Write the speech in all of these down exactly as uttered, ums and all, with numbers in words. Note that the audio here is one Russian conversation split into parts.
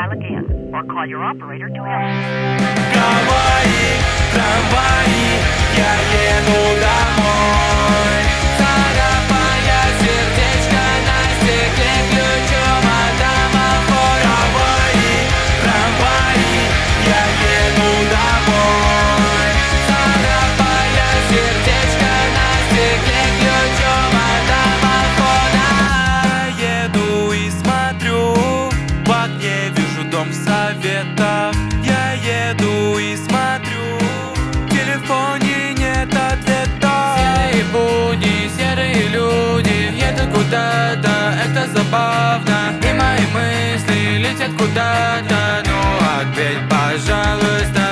dial again or call your operator to help. Гавайи, трамваи, я еду домой. Царапая сердечко на стекле ключом от домофона. Гавайи, трамваи, я еду домой. Царапая сердечко на стекле ключом от домофона. Еду и смотрю, в окне вижу дом советов. Я еду и смотрю, в телефоне нет ответа. Серые будни, серые люди едут куда-то, это забавно. И мои мысли летят куда-то. Ну ответь, пожалуйста.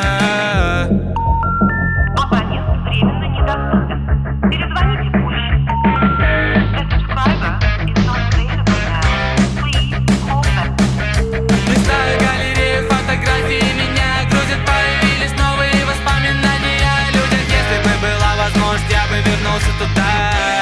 Абонент временно недоступен. Перезвоните позже. The subscriber is not available now. Please call back. Листаю галерею фотографий, меня грузят, появились новые воспоминания о людях. Если бы была возможность, я бы вернулся туда.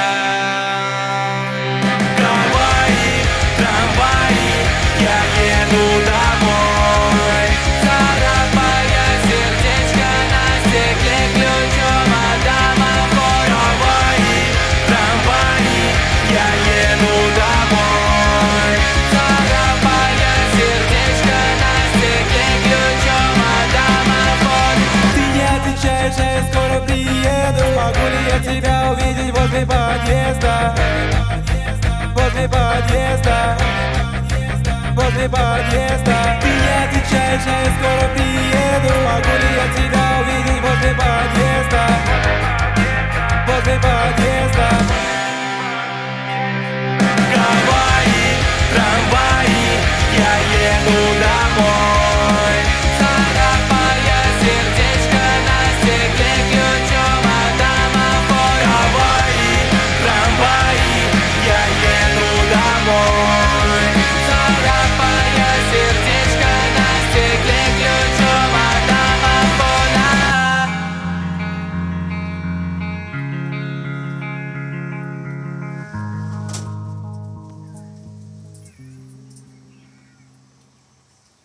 Гавайи, трамваи, я еду домой. Царапая сердечко на стекле ключом от домофона. Гавайи, трамваи, я еду домой. Царапая сердечко на стекле ключом от домофона. Ты не отвечаешь, а я скоро приеду. Могу ли я тебя увидеть возле подъезда? Возле подъезда, возле подъезда. Ты не отвечаешь, а я скоро приеду. Могу ли я тебя увидеть возле подъезда? Возле подъезда.